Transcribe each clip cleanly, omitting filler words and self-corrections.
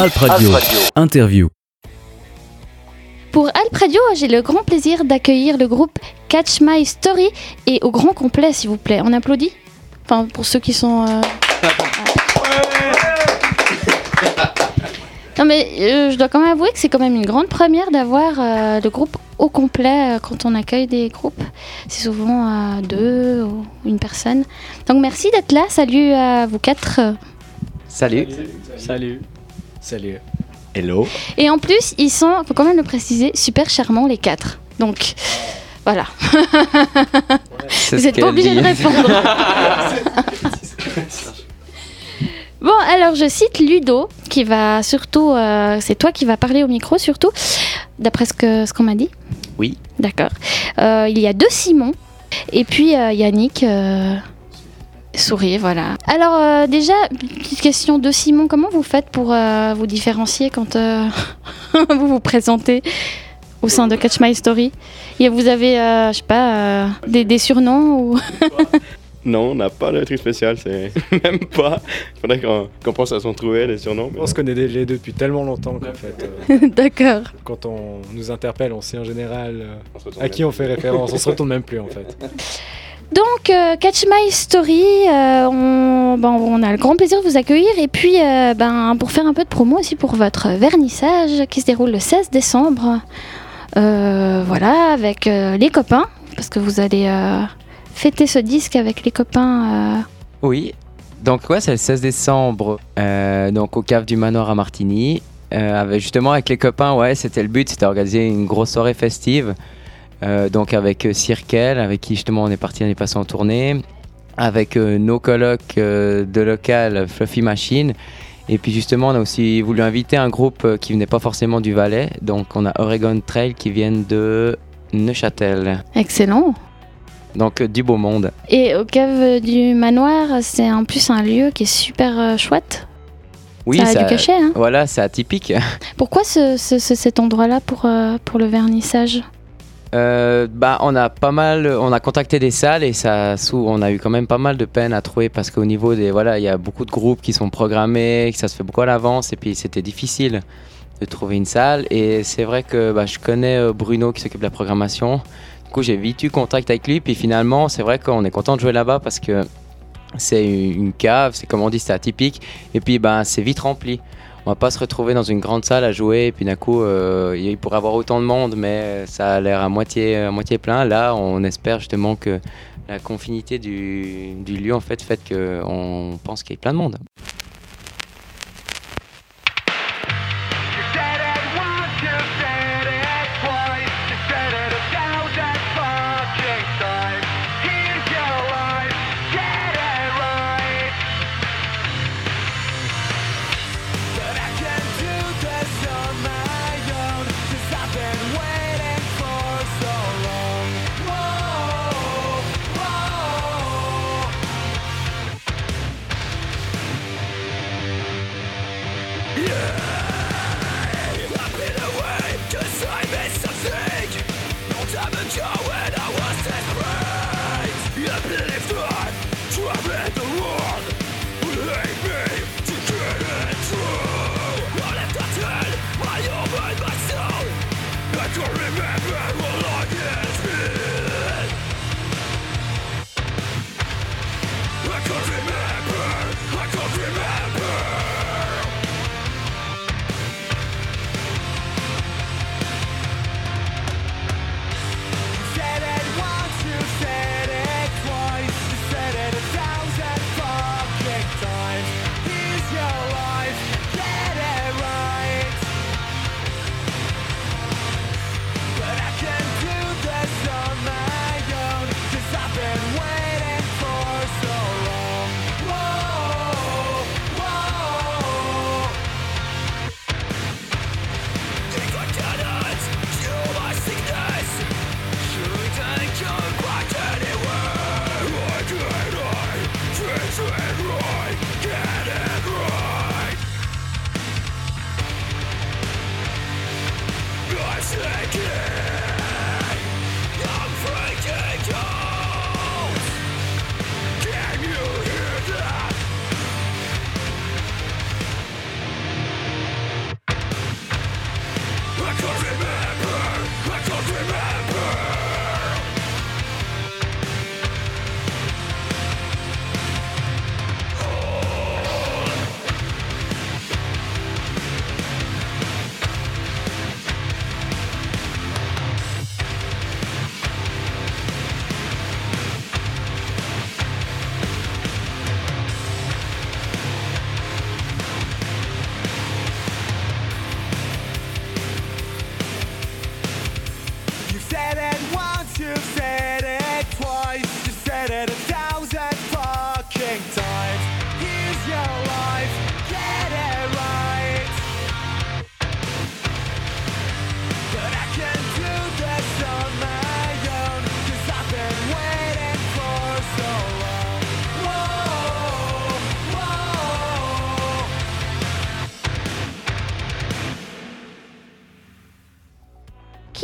Alp Radio. Interview. Pour Alp Radio, j'ai le grand plaisir d'accueillir le groupe Catch My Story et au grand complet, s'il vous plaît. On applaudit ? Enfin, pour ceux qui sont... Non mais je dois quand même avouer que c'est quand même une grande première d'avoir le groupe au complet quand on accueille des groupes. C'est souvent deux ou une personne. Donc merci d'être là. Salut à vous quatre. Salut. Salut. Salut. Hello. Et en plus, ils sont, faut quand même le préciser, super charmants les quatre. Donc voilà. Vous n'êtes pas obligés de répondre. Bon, alors je cite Ludo, qui va surtout... c'est toi qui vas parler au micro, surtout, d'après ce qu'on m'a dit. Oui. D'accord. Il y a deux Simon, et puis Yannick, souris, voilà. Alors déjà, petite question de Simon, comment vous faites pour vous différencier quand vous vous présentez au sein de Catch My Story ? Et vous avez, je sais pas, des surnoms ou... Non, on n'a pas de truc spécial, c'est même pas. Il faudrait qu'on pense à s'en trouver des surnoms. On se connaît les deux depuis tellement longtemps qu'en fait, D'accord. quand on nous interpelle, on sait en général à qui on fait référence. On se retourne même plus en fait. Donc, Catch My Story, on a le grand plaisir de vous accueillir. Et puis, pour faire un peu de promo aussi pour votre vernissage qui se déroule le 16 décembre. Voilà, avec les copains, parce que vous allez... fêter ce disque avec les copains. Oui, donc ouais, c'est le 16 décembre, donc au cave du Manoir à Martigny. Justement avec les copains, ouais, c'était le but, c'était d'organiser une grosse soirée festive. Donc avec Cirkel, avec qui justement on est parti l'année passée en tournée, avec nos colocs de local, Fluffy Machine. Et puis justement, on a aussi voulu inviter un groupe qui venait pas forcément du Valais. Donc on a Oregon Trail qui viennent de Neuchâtel. Excellent. Donc du beau monde. Et au cave du Manoir, c'est en plus un lieu qui est super chouette. Oui, ça a du cachet, hein. Voilà, c'est atypique. Pourquoi cet endroit-là pour le vernissage ? On a contacté des salles et on a eu quand même pas mal de peine à trouver parce qu'au niveau il y a beaucoup de groupes qui sont programmés, que ça se fait beaucoup à l'avance et puis c'était difficile de trouver une salle. Et c'est vrai que je connais Bruno qui s'occupe de la programmation. Du coup, j'ai vite eu contact avec lui, puis finalement, c'est vrai qu'on est content de jouer là-bas parce que c'est une cave, c'est comme on dit, c'est atypique, et puis c'est vite rempli. On va pas se retrouver dans une grande salle à jouer, et puis d'un coup, il pourrait y avoir autant de monde, mais ça a l'air à moitié plein. Là, on espère justement que la confinité du lieu, en fait qu'on pense qu'il y a plein de monde.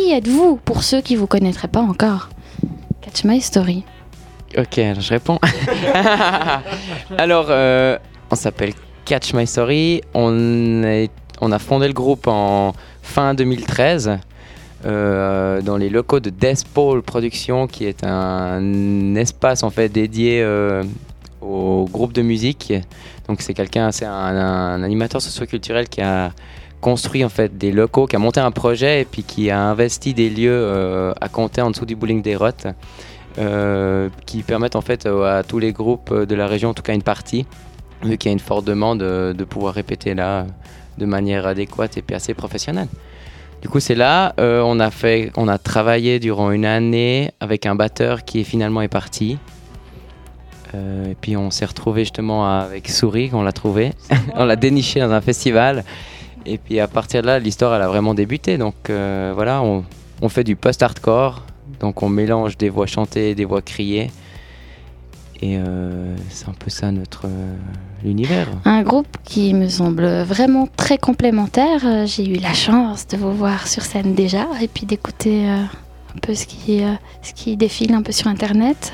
Qui êtes-vous pour ceux qui ne vous connaîtraient pas encore? Catch My Story. Ok, je réponds. Alors, on s'appelle Catch My Story. On a fondé le groupe en fin 2013 dans les locaux de Death Pole Productions, qui est un espace en fait dédié au groupe de musique. Donc c'est un animateur socioculturel qui a construit en fait des locaux, qui a monté un projet et puis qui a investi des lieux à Comté en dessous du bowling des Rottes, qui permettent en fait à tous les groupes de la région, en tout cas une partie, vu qu'il y a une forte demande de pouvoir répéter là de manière adéquate et puis assez professionnelle. Du coup c'est là, on a travaillé durant une année avec un batteur qui finalement est parti. Et puis on s'est retrouvé justement avec Souris, on l'a trouvé, on l'a déniché dans un festival. Et puis à partir de là, l'histoire elle a vraiment débuté. Donc voilà, on fait du post-hardcore, donc on mélange des voix chantées et des voix criées. Et c'est un peu ça notre l'univers. Un groupe qui me semble vraiment très complémentaire. J'ai eu la chance de vous voir sur scène déjà et puis d'écouter un peu ce qui défile un peu sur Internet.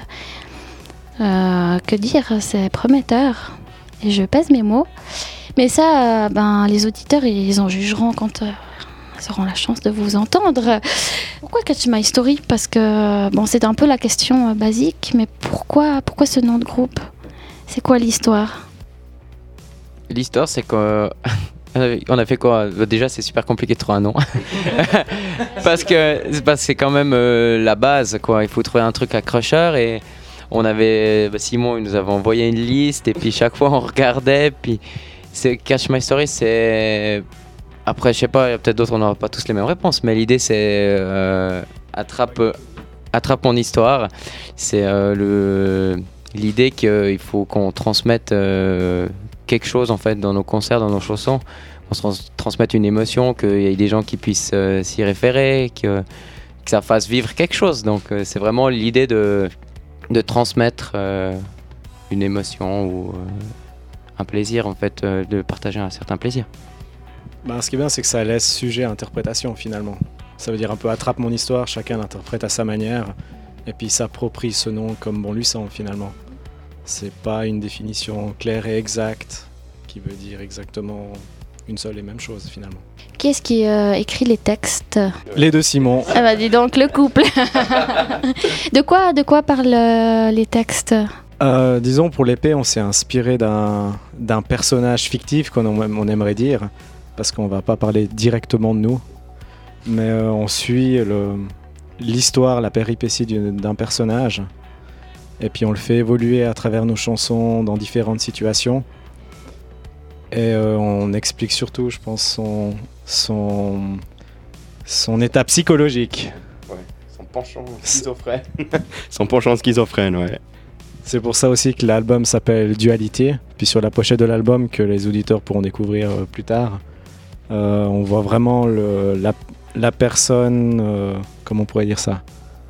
Que dire, c'est prometteur. Et je pèse mes mots. Mais ça, les auditeurs, ils en jugeront quand ils auront la chance de vous entendre. Pourquoi Catch My Story? Parce que, c'est un peu la question basique, mais pourquoi ce nom de groupe? C'est quoi l'histoire? L'histoire, c'est qu'on a fait quoi? Déjà, c'est super compliqué de trouver un nom. parce que c'est quand même la base, quoi. Il faut trouver un truc accrocheur et on avait Simon, il nous avait envoyé une liste et puis chaque fois on regardait. Puis c'est Catch My Story, c'est après je sais pas, il y a peut-être d'autres, on n'aura pas tous les mêmes réponses, mais l'idée c'est attrape mon histoire. C'est l'idée qu'il faut qu'on transmette quelque chose en fait dans nos concerts, dans nos chansons. On se transmette une émotion, qu'il y ait des gens qui puissent s'y référer, que ça fasse vivre quelque chose. Donc c'est vraiment l'idée de transmettre une émotion ou un plaisir, en fait, de partager un certain plaisir. Ce qui est bien, c'est que ça laisse sujet à interprétation, finalement. Ça veut dire un peu attrape mon histoire, chacun l'interprète à sa manière, et puis s'approprie ce nom comme bon lui semble, finalement. C'est pas une définition claire et exacte qui veut dire exactement une seule et même chose, finalement. Qui est-ce qui écrit les textes? Les deux Simon. Ah bah dis donc, le couple. De quoi parlent les textes? Disons, pour l'épée, on s'est inspiré d'un personnage fictif qu'on aimerait dire, parce qu'on va pas parler directement de nous, mais on suit l'histoire, la péripétie d'un personnage, et puis on le fait évoluer à travers nos chansons dans différentes situations. Et on explique surtout, je pense, son état psychologique. Ouais, son penchant schizophrène. Son penchant schizophrène, ouais. C'est pour ça aussi que l'album s'appelle Dualité. Puis sur la pochette de l'album, que les auditeurs pourront découvrir plus tard, on voit vraiment la personne, comment on pourrait dire ça?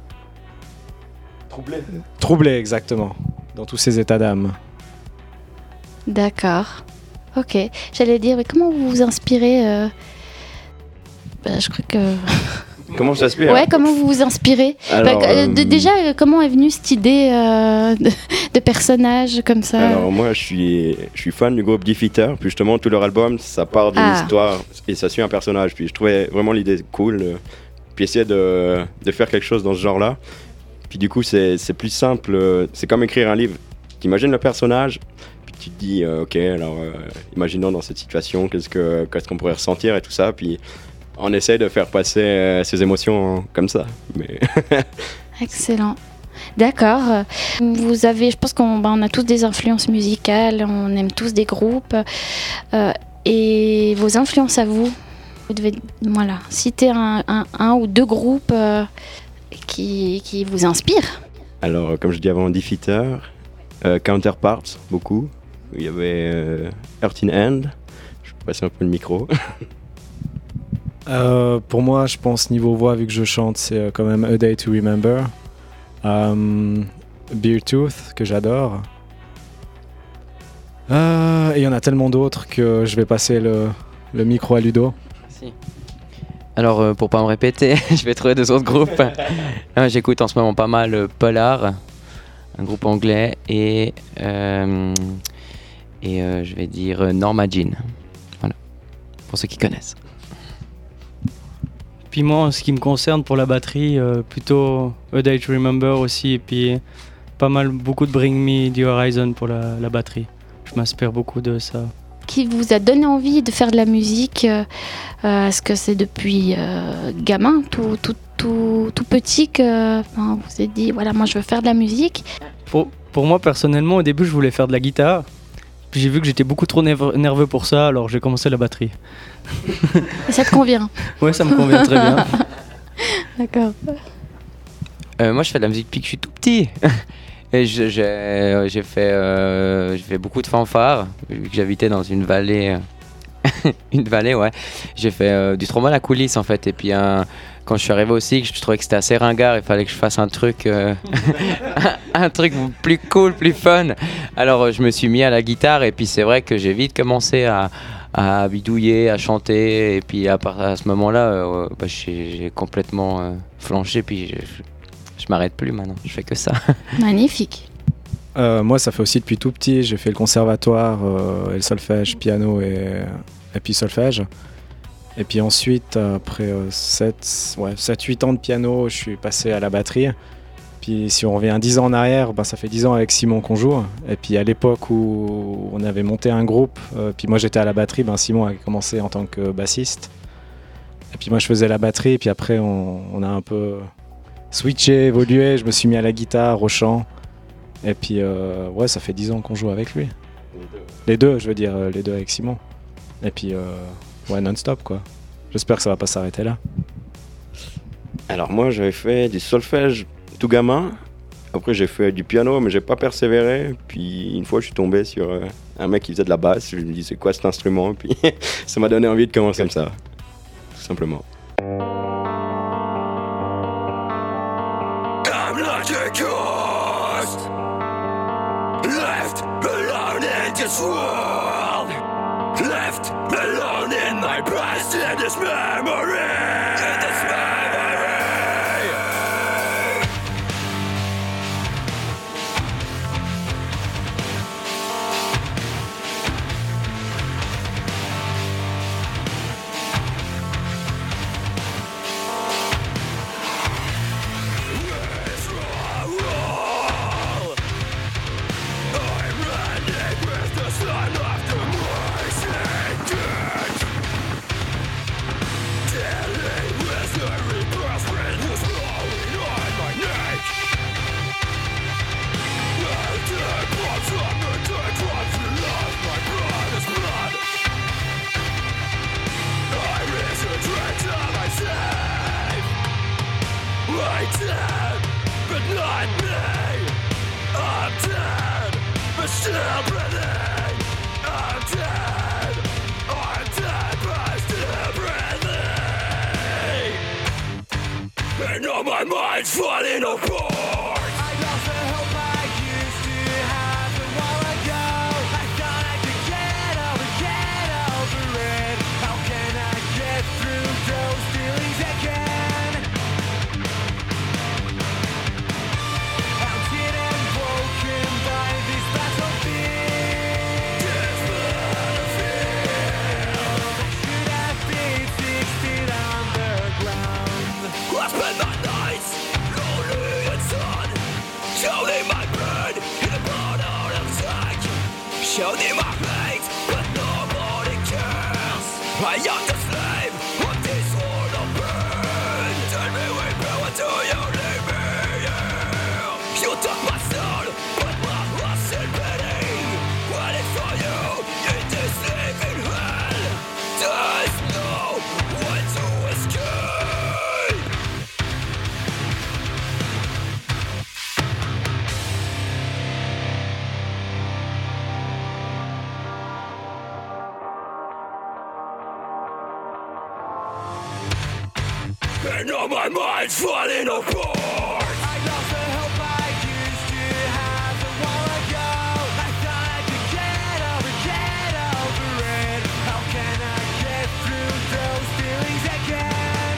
Troublée, exactement, dans tous ses états d'âme. D'accord. Ok, j'allais dire, mais comment vous vous inspirez je crois que... Comment ça s'inspire? Ouais, comment vous vous inspirez? Alors, déjà, comment est venue cette idée de personnage comme ça? Alors moi, je suis fan du groupe Defeater. Puis justement, tout leur album, ça part d'une histoire et ça suit un personnage. Puis je trouvais vraiment l'idée cool. Puis essayer de faire quelque chose dans ce genre-là. Puis du coup, c'est plus simple. C'est comme écrire un livre. T'imagines le personnage, puis tu te dis, ok, alors imaginons dans cette situation, qu'est-ce qu'on pourrait ressentir et tout ça. Puis on essaie de faire passer ces émotions comme ça. Mais Excellent. D'accord. Vous avez, je pense qu'on a tous des influences musicales, on aime tous des groupes. Et vos influences à vous, vous devez citer un ou deux groupes qui vous inspirent. Alors, comme je dis avant, Defeater, Counterparts, beaucoup. Il y avait Earth in Hand. Je vais passer un peu le micro. Pour moi, je pense niveau voix, vu que je chante, c'est quand même A Day to Remember. Beartooth, que j'adore. Et il y en a tellement d'autres que je vais passer le micro à Ludo. Si. Alors, pour pas me répéter, je vais trouver 2 autres groupes. J'écoute en ce moment pas mal Polar, un groupe anglais, et je vais dire Norma Jean. Voilà, pour ceux qui connaissent. Puis moi, en ce qui me concerne pour la batterie, plutôt A Day to Remember aussi, et puis beaucoup de Bring Me The Horizon pour la batterie. Je m'inspire beaucoup de ça. Qui vous a donné envie de faire de la musique? Est-ce que c'est depuis gamin, tout petit, que vous vous êtes dit, voilà, moi je veux faire de la musique? Pour moi, personnellement, au début, je voulais faire de la guitare. Puis j'ai vu que j'étais beaucoup trop nerveux pour ça, alors j'ai commencé la batterie. Et ça te convient? Ouais, ça me convient très bien. D'accord. Moi, je fais de la musique depuis que je suis tout petit. Et j'ai fait beaucoup de fanfares, vu que j'habitais dans une vallée. Une vallée, ouais. J'ai fait du trombone à coulisses, en fait. Et puis, quand je suis arrivé au cycle, je trouvais que c'était assez ringard. Il fallait que je fasse un truc, un truc plus cool, plus fun. Alors, je me suis mis à la guitare. Et puis, c'est vrai que j'ai vite commencé à bidouiller, à chanter. Et puis, à ce moment-là, j'ai complètement flanché. Puis, je m'arrête plus maintenant. Je fais que ça. Magnifique. Moi, ça fait aussi depuis tout petit. J'ai fait le conservatoire, et le solfège, piano et puis solfège. Et puis ensuite, après 7-8 ans de piano, je suis passé à la batterie. Puis si on revient 10 ans en arrière, ça fait 10 ans avec Simon qu'on joue. Et puis à l'époque où on avait monté un groupe, puis moi j'étais à la batterie, Simon a commencé en tant que bassiste. Et puis moi je faisais la batterie, et puis après on a un peu switché, évolué. Je me suis mis à la guitare, au chant. Et puis, ça fait 10 ans qu'on joue avec lui. Les deux, je veux dire, les deux avec Simon. Et puis, non-stop, quoi. J'espère que ça va pas s'arrêter là. Alors moi, j'avais fait du solfège tout gamin. Après, j'ai fait du piano, mais j'ai pas persévéré. Puis, une fois, je suis tombé sur un mec qui faisait de la basse. Je me dis, c'est quoi cet instrument? Puis, ça m'a donné envie de commencer comme ça, tout simplement. Left alone in this world, left alone in my past, in this memory, in this memory. My mind's falling apart. I lost the hope I used to have a while ago. I thought I could get over it. How can I get through those feelings again? Haunted and broken by this battlefield. This battlefield. I should have been 6 feet underground. I spent my nights lonely and sad, shouting my pain in the blood out of sight, shouting my hate, but nobody cares. I am the slave of this world of pain. Tell me, weeping, what do you leave me here? You took my soul, but my heart's in pity. Waiting for you in this living hell. There's no way to escape. And now my mind's falling apart. I lost the hope I used to have a while ago. I thought I could get over it. How can I get through those feelings again?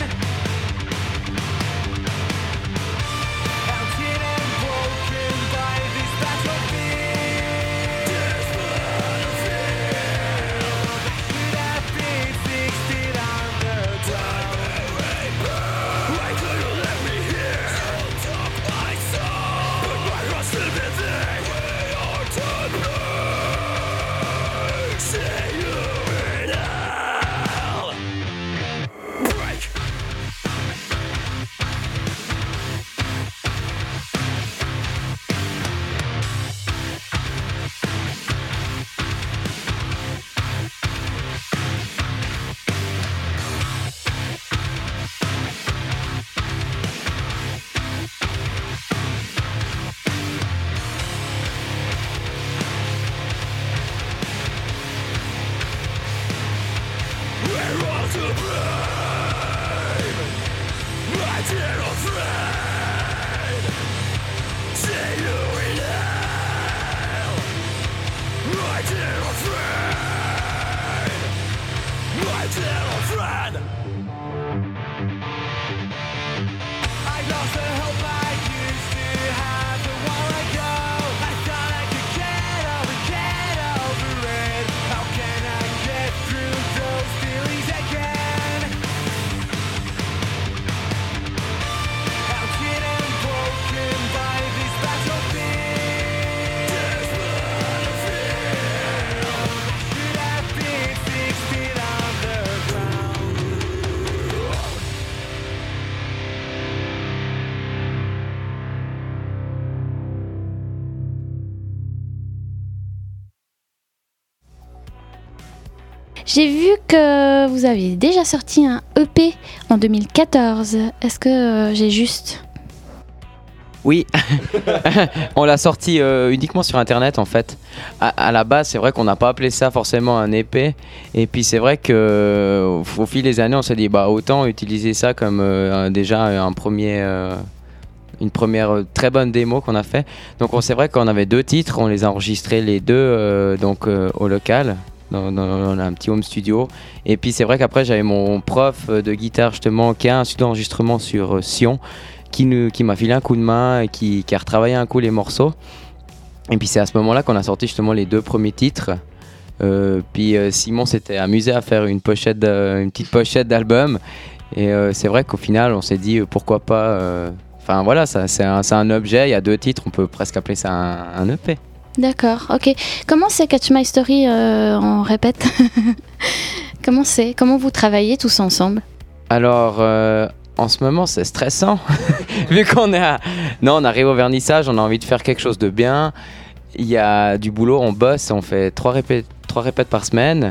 J'ai vu que vous aviez déjà sorti un EP en 2014. Est-ce que j'ai juste ? Oui, on l'a sorti uniquement sur internet en fait. À la base, c'est vrai qu'on n'a pas appelé ça forcément un EP. Et puis c'est vrai qu'au fil des années, on s'est dit autant utiliser ça comme déjà une première très bonne démo qu'on a fait. Donc c'est vrai qu'on avait 2 titres, on les a enregistrés les deux au local. On a un petit home studio. Et puis c'est vrai qu'après j'avais mon prof de guitare justement qui a un studio d'enregistrement sur Sion qui m'a filé un coup de main et qui a retravaillé un coup les morceaux. Et puis c'est à ce moment là qu'on a sorti justement les 2 premiers titres. Puis Simon s'était amusé à faire une petite pochette d'album. Et c'est vrai qu'au final on s'est dit pourquoi pas. Enfin voilà, c'est un objet, il y a 2 titres, on peut presque appeler ça un EP. D'accord, ok. Comment c'est Catch My Story en répète? Comment vous travaillez tous ensemble? Alors, en ce moment, c'est stressant. Vu qu'on arrive au vernissage, on a envie de faire quelque chose de bien. Il y a du boulot, on bosse, on fait 3 répètes par semaine.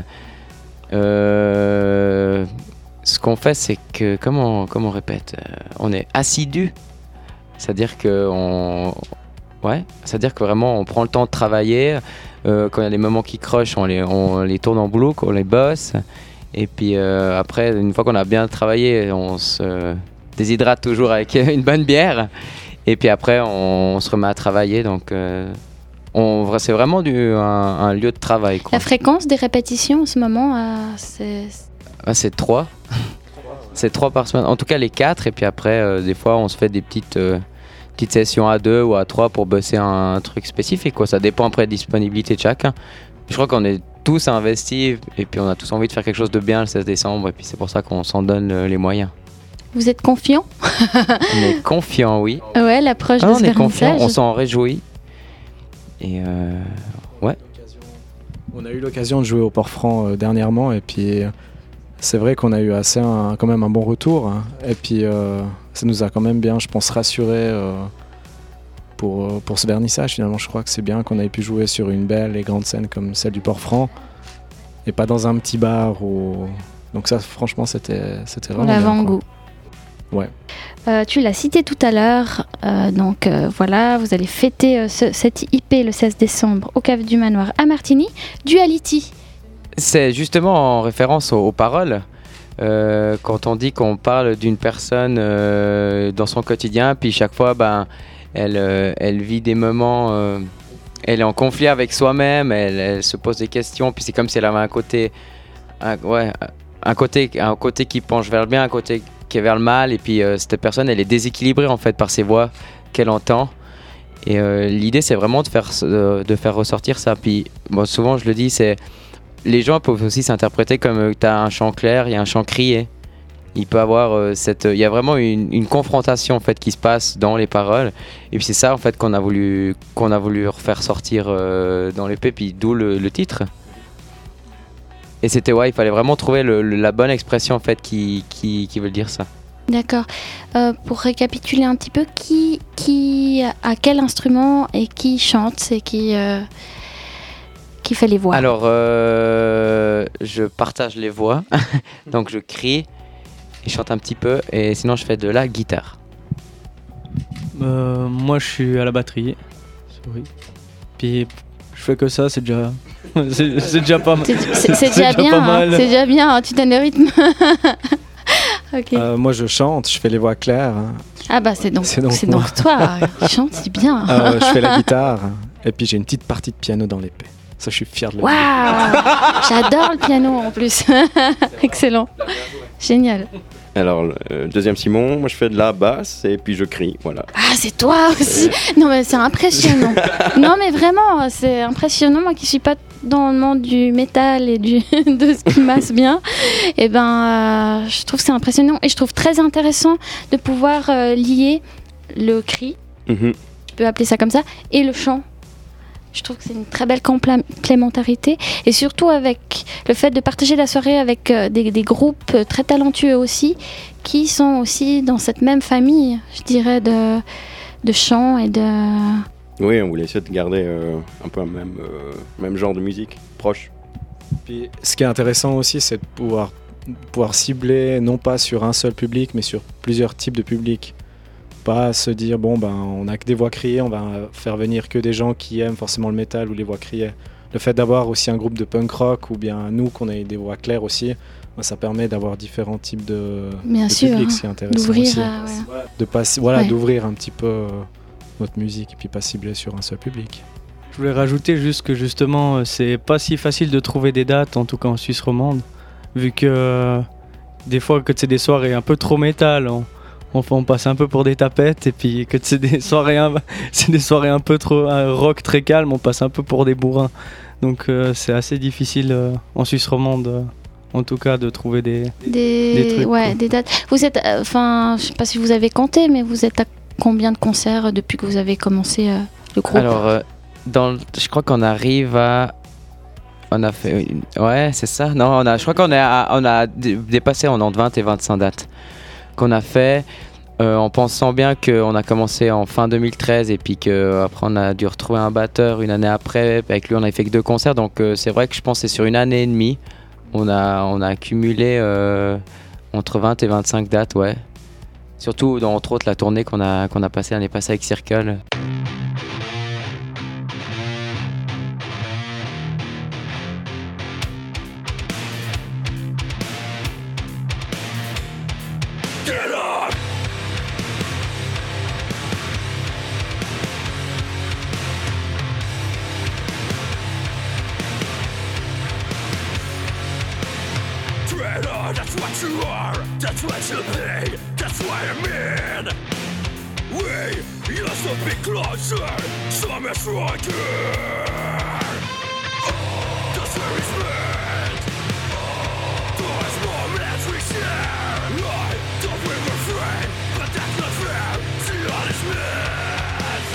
Ce qu'on fait, c'est que, comment on répète? On est assidu. C'est-à-dire que c'est-à-dire que vraiment on prend le temps de travailler. Quand il y a des moments qui crochent, on les tourne en boucle, on les bosse. Et puis après, une fois qu'on a bien travaillé, on se déshydrate toujours avec une bonne bière. Et puis après, on se remet à travailler. Donc c'est vraiment un lieu de travail, quoi. La fréquence des répétitions en ce moment, c'est 3. C'est 3 par semaine. En tout cas, les 4. Et puis après, des fois, on se fait des petites sessions à 2 ou à 3 pour bosser un truc spécifique, quoi. Ça dépend après de la disponibilité de chacun. Je crois qu'on est tous investis et puis on a tous envie de faire quelque chose de bien le 16 décembre et puis c'est pour ça qu'on s'en donne les moyens. Vous êtes confiant? On est confiant, oui. Ouais, l'approche de ce vernissage. On est confiant, on s'en réjouit. Et ouais. On a eu l'occasion de jouer au Port-Franc dernièrement et puis c'est vrai qu'on a eu quand même un bon retour, hein. Et puis ça nous a quand même bien, je pense, rassuré pour ce vernissage. Finalement, je crois que c'est bien qu'on ait pu jouer sur une belle et grande scène comme celle du Port-Franc et pas dans un petit bar. Donc ça, franchement, c'était vraiment bien. L'avant-goût. Ouais. Tu l'as cité tout à l'heure, voilà, vous allez fêter cette IP le 16 décembre au Cave du Manoir à Martigny. Duality. C'est justement en référence aux paroles. Quand on dit qu'on parle d'une personne dans son quotidien, puis chaque fois, elle vit des moments, elle est en conflit avec soi-même, elle se pose des questions, puis c'est comme si elle avait un côté qui penche vers le bien, un côté qui est vers le mal, et puis cette personne, elle est déséquilibrée en fait par ses voix qu'elle entend. Et l'idée, c'est vraiment de faire ressortir ça. Puis moi, souvent, je le dis, les gens peuvent aussi s'interpréter comme tu as un chant clair, il y a un chant crié. Il peut avoir il y a vraiment une confrontation en fait qui se passe dans les paroles. Et puis c'est ça en fait qu'on a voulu refaire sortir dans l'EP, puis d'où le titre. Et c'était il fallait vraiment trouver la bonne expression en fait qui veut dire ça. D'accord. Pour récapituler un petit peu, qui a quel instrument et qui chante, c'est qui fait les voix? Alors, je partage les voix, donc je crie et chante un petit peu, et sinon je fais de la guitare. Moi, je suis à la batterie, oui. Puis je fais que ça, c'est déjà, c'est déjà pas mal. C'est déjà bien, pas mal. c'est déjà bien, tu donnes le rythme. Ok. Moi, je chante, je fais les voix claires. Ah bah c'est donc moi. toi qui chante, c'est bien. Je fais la guitare et puis j'ai une petite partie de piano dans l'épée. Ça, je suis fier de le dire. Waouh, j'adore le piano en plus. Excellent, génial. Alors, deuxième Simon, moi je fais de la basse et puis je crie, voilà. Ah, c'est toi aussi. Non mais c'est impressionnant. Non mais vraiment, c'est impressionnant. Moi qui suis pas dans le monde du métal et de ce qui masse bien, et je trouve que c'est impressionnant et je trouve très intéressant de pouvoir lier le cri, Mhm. je peux appeler ça comme ça, et le chant. Je trouve que c'est une très belle complémentarité et surtout avec le fait de partager la soirée avec des groupes très talentueux aussi qui sont aussi dans cette même famille, je dirais, de chant et de... Oui, on voulait essayer de garder un peu un même genre de musique, proche. Puis, ce qui est intéressant aussi, c'est de pouvoir cibler non pas sur un seul public, mais sur plusieurs types de publics. Pas se dire, on a que des voix criées, on va faire venir que des gens qui aiment forcément le métal ou les voix criées. Le fait d'avoir aussi un groupe de punk rock ou bien nous, qu'on ait des voix claires aussi, ça permet d'avoir différents types de publics, ce qui est intéressant d'ouvrir, aussi. ouais. D'ouvrir un petit peu notre musique et puis pas cibler sur un seul public. Je voulais rajouter juste que justement, c'est pas si facile de trouver des dates, en tout cas en Suisse romande, vu que des fois que c'est des soirées un peu trop métal, on passe un peu pour des tapettes, et puis que c'est des soirées un peu trop rock très calme, on passe un peu pour des bourrins. Donc c'est assez difficile en Suisse romande, en tout cas, de trouver des trucs. Ouais, des dates. Vous êtes, je sais pas si vous avez compté, mais vous êtes à combien de concerts depuis que vous avez commencé le groupe? Alors, je crois qu'on arrive à... On a fait... Ouais, c'est ça. Non, je crois qu'on a dépassé entre 20 et 25 dates qu'on a fait en pensant bien qu'on a commencé en fin 2013 et puis qu'après on a dû retrouver un batteur une année après. Avec lui, on avait fait que 2 concerts. Donc, c'est vrai que je pense que c'est sur une année et demie. On a accumulé entre 20 et 25 dates, ouais. Surtout, entre autres, la tournée qu'on a passée l'année passée avec Circle. Get up! Traitor, that's what you are, that's what you be, that's what I mean. We used to be closer, some is right here. The series meant, those moments we share. I thought we were friends, but that's not fair, see honest myth.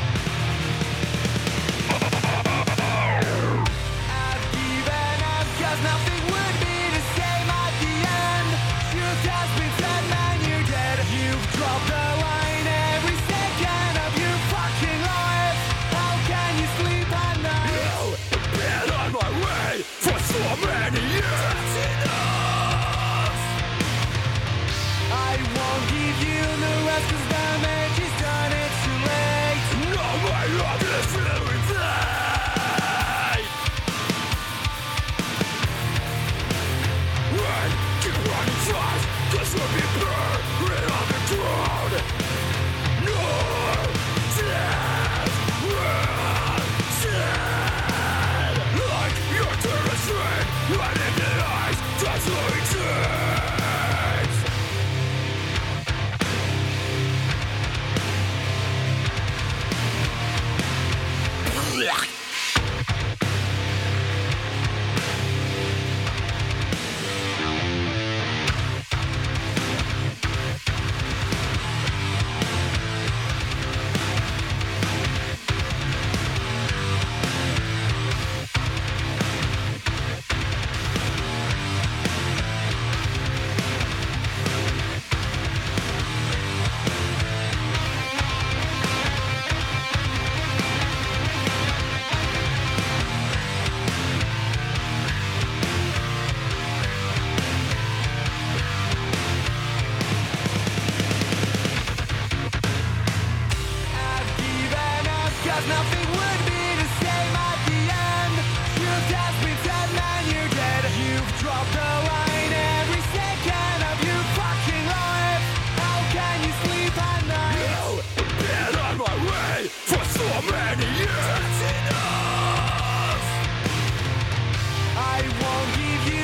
I've given up 'cause nothing would be the same at the end. Truth has been said, man, you're dead. You've dropped the line every second of your fucking life. How can you sleep at night? don't give you